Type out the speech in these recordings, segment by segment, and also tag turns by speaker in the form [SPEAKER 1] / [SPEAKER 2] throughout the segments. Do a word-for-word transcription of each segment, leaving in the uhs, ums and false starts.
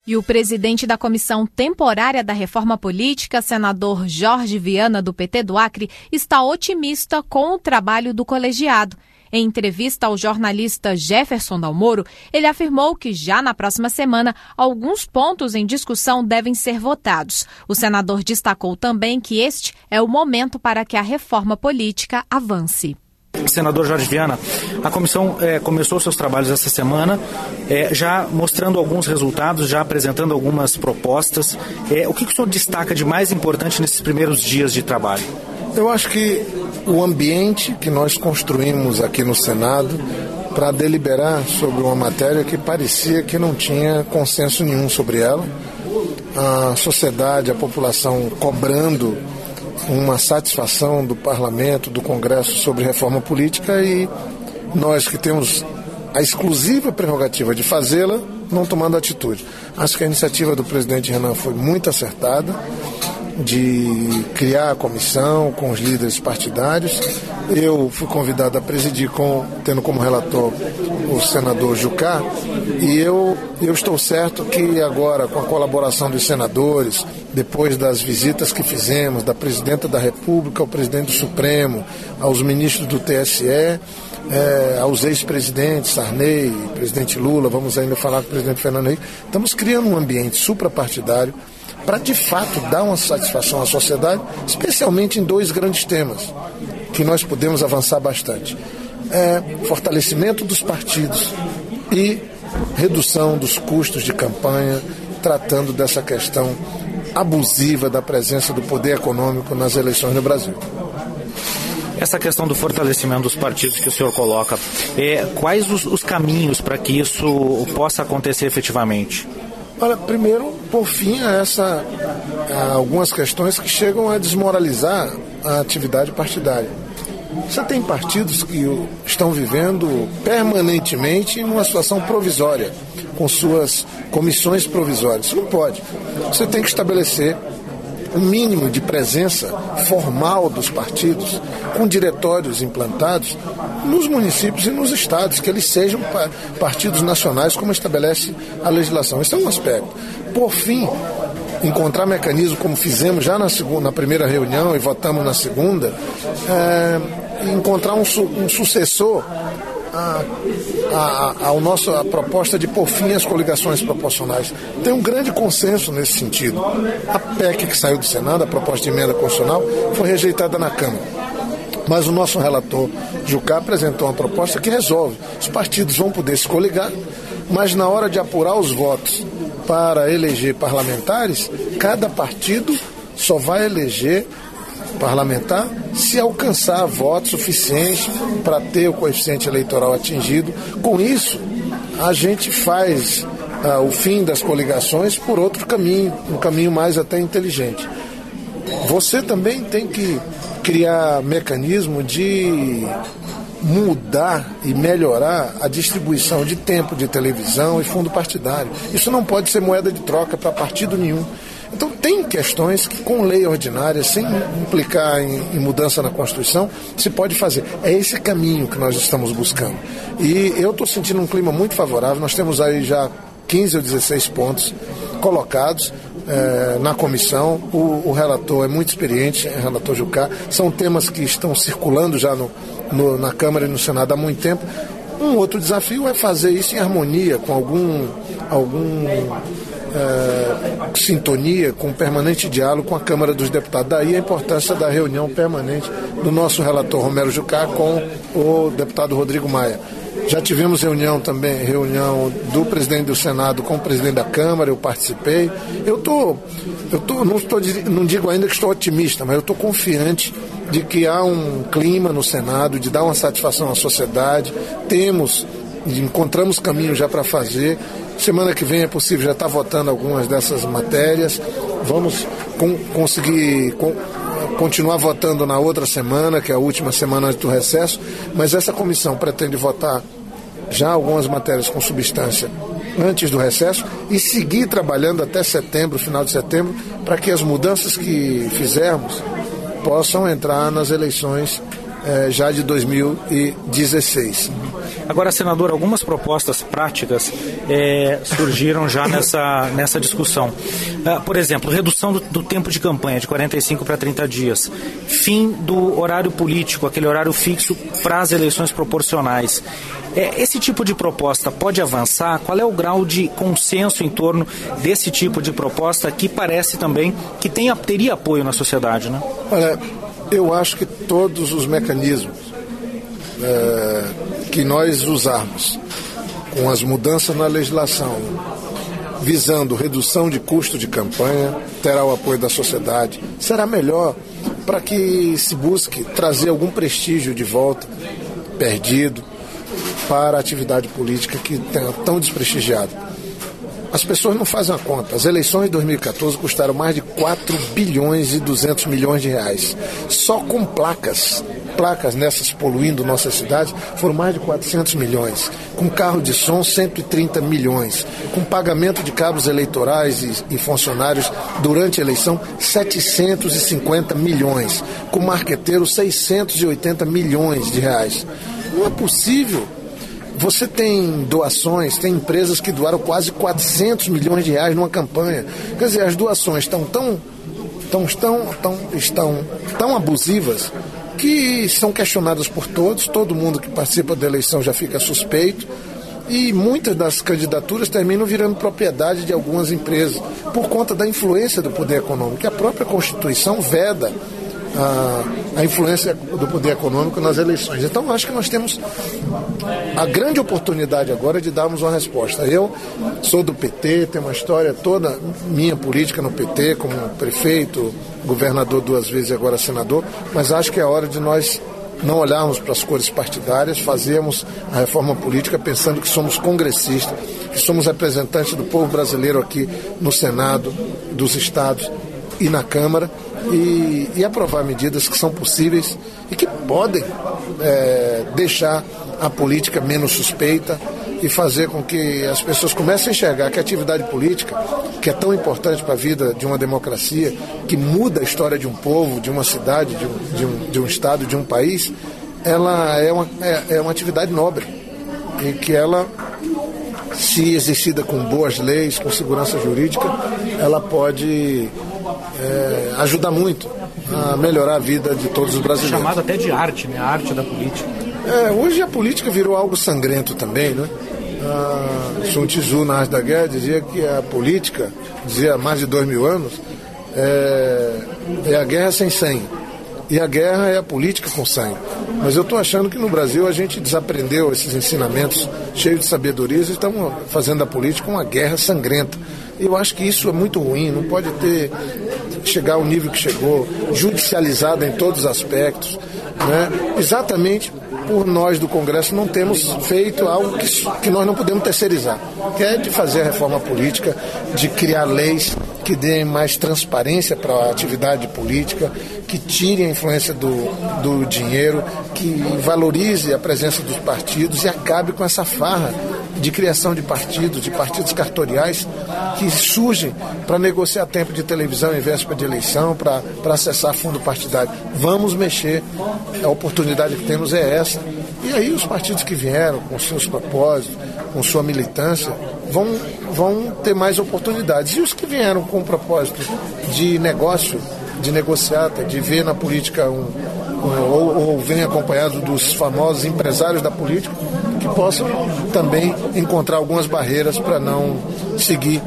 [SPEAKER 1] E o presidente da Comissão Temporária da Reforma Política, senador Jorge Viana, do P T do Acre, está otimista com o trabalho do colegiado. Em entrevista ao jornalista Jefferson Dalmoro, ele afirmou que já na próxima semana alguns pontos em discussão devem ser votados. O senador destacou também que este é o momento para que a reforma política avance.
[SPEAKER 2] Senador Jorge Viana, a comissão é, começou seus trabalhos essa semana, é, já mostrando alguns resultados, já apresentando algumas propostas. É, o que, que o senhor destaca de mais importante nesses primeiros dias de trabalho?
[SPEAKER 3] Eu acho que o ambiente que nós construímos aqui no Senado para deliberar sobre uma matéria que parecia que não tinha consenso nenhum sobre ela, a sociedade, a população cobrando uma satisfação do Parlamento, do Congresso sobre reforma política e nós que temos a exclusiva prerrogativa de fazê-la, não tomando atitude. Acho que a iniciativa do presidente Renan foi muito acertada, de criar a comissão com os líderes partidários. Eu fui convidado a presidir, com, tendo como relator o senador Jucá, e eu, eu estou certo que agora, com a colaboração dos senadores, depois das visitas que fizemos, da presidenta da República, ao presidente do Supremo, aos ministros do T S E, É, aos ex-presidentes, Sarney, presidente Lula, vamos ainda falar com o presidente Fernando Henrique, estamos criando um ambiente suprapartidário para de fato dar uma satisfação à sociedade, especialmente em dois grandes temas, que nós podemos avançar bastante. É, fortalecimento dos partidos e redução dos custos de campanha, tratando dessa questão abusiva da presença do poder econômico nas eleições no Brasil.
[SPEAKER 2] Essa questão do fortalecimento dos partidos que o senhor coloca, é, quais os, os caminhos para que isso possa acontecer efetivamente?
[SPEAKER 3] Olha, primeiro, por fim, a essa, a algumas questões que chegam a desmoralizar a atividade partidária. Você tem partidos que estão vivendo permanentemente em uma situação provisória, com suas comissões provisórias. Isso não pode. Você tem que estabelecer um mínimo de presença formal dos partidos, com diretórios implantados nos municípios e nos estados, que eles sejam partidos nacionais, como estabelece a legislação. Esse é um aspecto. Por fim, encontrar mecanismos, como fizemos já na, segunda, na primeira reunião e votamos na segunda, é, encontrar um, su, um sucessor A, a, a, nosso, a proposta de pôr fim às coligações proporcionais. Tem um grande consenso nesse sentido. A P E C que saiu do Senado, a proposta de emenda constitucional, foi rejeitada na Câmara. Mas o nosso relator Jucá apresentou uma proposta que resolve. Os partidos vão poder se coligar, mas na hora de apurar os votos para eleger parlamentares, cada partido só vai eleger parlamentar se alcançar votos suficientes para ter o coeficiente eleitoral atingido. Com isso, a gente faz ah, o fim das coligações por outro caminho, um caminho mais até inteligente. Você também tem que criar mecanismo de mudar e melhorar a distribuição de tempo de televisão e fundo partidário. Isso não pode ser moeda de troca para partido nenhum. Então tem questões que com lei ordinária, sem implicar em, em mudança na Constituição, se pode fazer. É esse caminho que nós estamos buscando. E eu estou sentindo um clima muito favorável. Nós temos aí já quinze ou dezesseis pontos colocados eh, na comissão. O, o relator é muito experiente, o relator Jucá. São temas que estão circulando já no, no, na Câmara e no Senado há muito tempo. Um outro desafio é fazer isso em harmonia com algum... algum É, sintonia, com permanente diálogo com a Câmara dos Deputados. Daí a importância da reunião permanente do nosso relator Romero Jucá com o deputado Rodrigo Maia. Já tivemos reunião também, reunião do presidente do Senado com o presidente da Câmara, eu participei. Eu tô, eu tô, não, estou, não digo ainda que estou otimista, mas eu estou confiante de que há um clima no Senado, de dar uma satisfação à sociedade. Temos, encontramos caminhos já para fazer. Semana que vem é possível já estar votando algumas dessas matérias. Vamos com, conseguir com, continuar votando na outra semana, que é a última semana antes do recesso, mas essa comissão pretende votar já algumas matérias com substância antes do recesso e seguir trabalhando até setembro, final de setembro, para que as mudanças que fizermos possam entrar nas eleições eh, já de dois mil e dezesseis.
[SPEAKER 2] Agora, senador, algumas propostas práticas é, surgiram já nessa, nessa discussão. Uh, por exemplo, redução do, do tempo de campanha de quarenta e cinco para trinta dias, fim do horário político, aquele horário fixo para as eleições proporcionais. É, esse tipo de proposta pode avançar? Qual é o grau de consenso em torno desse tipo de proposta que parece também que tem, teria apoio na sociedade, né?
[SPEAKER 3] Olha, eu acho que todos os mecanismos é, que nós usarmos com as mudanças na legislação visando redução de custo de campanha, terá o apoio da sociedade, será melhor para que se busque trazer algum prestígio de volta, perdido, para a atividade política que está tão desprestigiada. As pessoas não fazem a conta. As eleições de dois mil e quatorze custaram mais de quatro bilhões e duzentos milhões de reais. Só com placas, placas nessas poluindo nossas cidades, foram mais de quatrocentos milhões. Com carro de som, cento e trinta milhões. Com pagamento de cabos eleitorais e, e funcionários durante a eleição, setecentos e cinquenta milhões. Com marqueteiros, seiscentos e oitenta milhões de reais. Não é possível. Você tem doações, tem empresas que doaram quase quatrocentos milhões de reais numa campanha. Quer dizer, as doações estão tão, tão, tão, tão, estão tão abusivas que são questionadas por todos, todo mundo que participa da eleição já fica suspeito, e muitas das candidaturas terminam virando propriedade de algumas empresas, por conta da influência do poder econômico, que a própria Constituição veda A, a influência do poder econômico nas eleições. Então, acho que nós temos a grande oportunidade agora de darmos uma resposta. Eu sou do P T, tenho uma história toda minha política no P T, como prefeito, governador duas vezes e agora senador, mas acho que é hora de nós não olharmos para as cores partidárias, fazermos a reforma política pensando que somos congressistas, que somos representantes do povo brasileiro aqui no Senado, dos estados e na Câmara, e, e aprovar medidas que são possíveis e que podem é, deixar a política menos suspeita e fazer com que as pessoas comecem a enxergar que a atividade política, que é tão importante para a vida de uma democracia, que muda a história de um povo, de uma cidade, de um, de um, de um estado, de um país, ela é uma, é, é uma atividade nobre e que ela, se exercida com boas leis, com segurança jurídica, ela pode é, ajudar muito a melhorar a vida de todos os brasileiros.
[SPEAKER 2] Chamado até de arte, né? A arte da política.
[SPEAKER 3] É, hoje a política virou algo sangrento também, né? Ah, Sun Tzu, na Arte da Guerra, dizia que a política, dizia há mais de dois mil anos, é, é a guerra sem sangue. E a guerra é a política com sangue. Mas eu estou achando que no Brasil a gente desaprendeu esses ensinamentos cheios de sabedorias e estamos fazendo a política uma guerra sangrenta. Eu acho que isso é muito ruim, não pode ter chegar ao nível que chegou, judicializada em todos os aspectos, né? Exatamente por nós do Congresso não temos feito algo que, que nós não podemos terceirizar, que é de fazer a reforma política, de criar leis que deem mais transparência para a atividade política, que tire a influência do, do dinheiro, que valorize a presença dos partidos e acabe com essa farra de criação de partidos, de partidos cartoriais que surgem para negociar tempo de televisão em véspera de eleição, para acessar fundo partidário. Vamos mexer, a oportunidade que temos é essa. E aí os partidos que vieram com seus propósitos, com sua militância, vão, vão ter mais oportunidades. E os que vieram com o propósito de negócio, de negociata, de ver na política um, um, ou, ou vem acompanhado dos famosos empresários da política, que possam também encontrar algumas barreiras para não seguir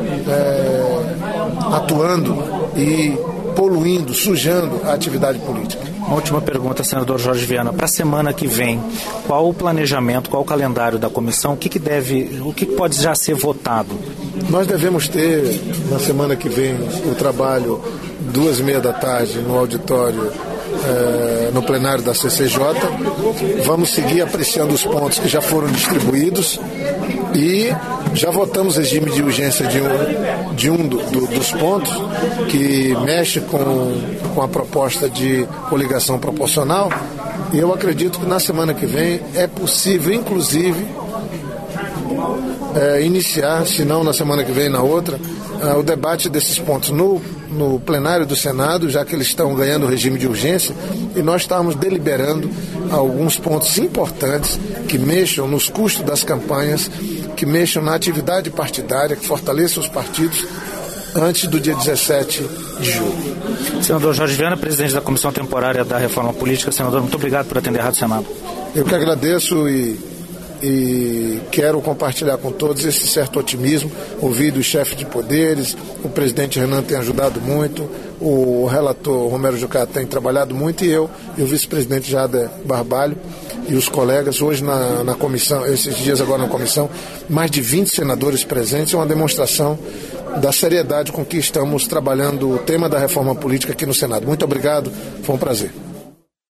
[SPEAKER 3] é, atuando e poluindo, sujando a atividade política.
[SPEAKER 2] Uma última pergunta, senador Jorge Viana. Para a semana que vem, qual o planejamento, qual o calendário da comissão? O que, que deve, o que pode já ser votado?
[SPEAKER 3] Nós devemos ter, na semana que vem, o trabalho duas e meia da tarde no auditório, é, no plenário da C C J. Vamos seguir apreciando os pontos que já foram distribuídos e já votamos regime de urgência de um, de um do, do, dos pontos que mexe com, com a proposta de coligação proporcional, e eu acredito que na semana que vem é possível, inclusive, é, iniciar, se não na semana que vem, na outra, é, o debate desses pontos no, no plenário do Senado, já que eles estão ganhando o regime de urgência, e nós estamos deliberando alguns pontos importantes que mexam nos custos das campanhas, que mexam na atividade partidária, que fortaleçam os partidos antes do dia dezessete de julho.
[SPEAKER 2] Senador Jorge Viana, presidente da Comissão Temporária da Reforma Política. Senador, muito obrigado por atender a Rádio Senado.
[SPEAKER 3] Eu que agradeço e, e quero compartilhar com todos esse certo otimismo. Ouvi do chefe de poderes, o presidente Renan tem ajudado muito, o relator Romero Jucá tem trabalhado muito, e eu e o vice-presidente Jader Barbalho e os colegas, hoje na, na comissão, esses dias agora na comissão, mais de vinte senadores presentes, é uma demonstração da seriedade com que estamos trabalhando o tema da reforma política aqui no Senado. Muito obrigado, foi um prazer.